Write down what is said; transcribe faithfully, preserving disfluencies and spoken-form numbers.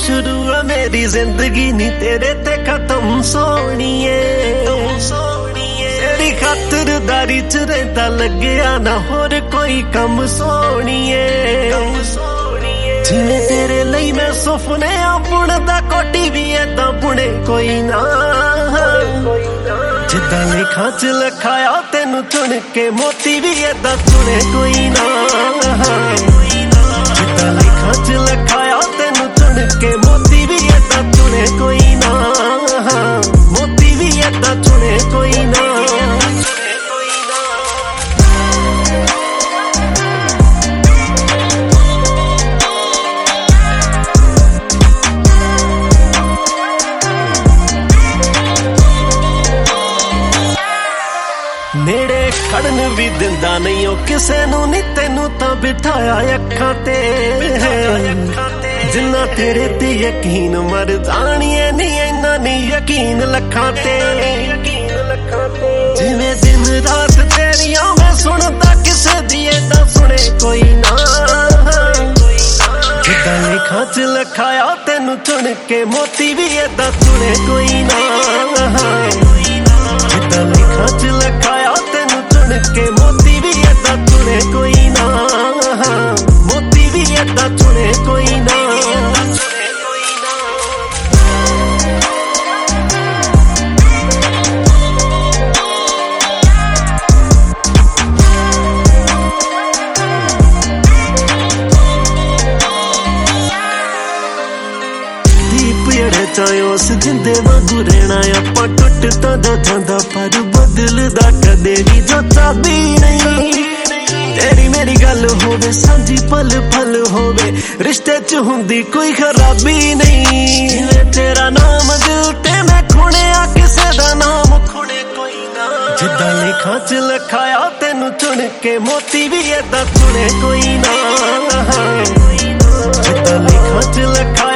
शुरू है मेरी जिंदगी नी तेरे ते खत्म सोनिए तेरी खातिरदारी च रहता लग्या ना होर कोई कम सोनिए जिवें तेरे लई मैं सुपने बुणदा कोटी भी ऐदां बुणे कोई ना जिद्दां लेखां च लिखाया तेनू चुन के मोती भी ऐदां चुने कोई ना जिद्दां लेखां च लिखाया तेनू चुन के मोती भी ऐदां चुने कोई ना मोती भी ऐदां चुने कोई ना नेड़े खड़न भी दिंदा नहीं ओ किसे नू नी तेनू तां बिठाया अखां ते जिन्ना तेरे ते यकीन मर जानिए नी इन्ना नी यकीन लखां ते जिवें दिन रात तेरियां मैं सुनदा किसे दी ऐदां सुने कोई ना जिद्दां लेखां च लिखाया तेनू चुन के मोती भी ऐदां चुने कोई ना जिद्दां लेखां च लिखाया तेनू चुन के मोती भी ऐदां चुने कोई ना मोती भी ऐदां चुने कोई ना चाहे उस जिंदे वांगू रहना आपां टुटदा दा जांदा पर बदलदा कदे भी जो चाबी नहीं तेरी मेरी गल होवे सांझी पल पल होवे रिश्ते च हुंदी कोई खराबी नहीं जिवें तेरा नाम दिल ते मैं खुणिया किसे दा नाम खुणे कोई ना जिद्दां लेखां च लिखाया तेनू चुन के मोती भी ऐदां चुने कोई ना जिद्दां लेखां च लिखाया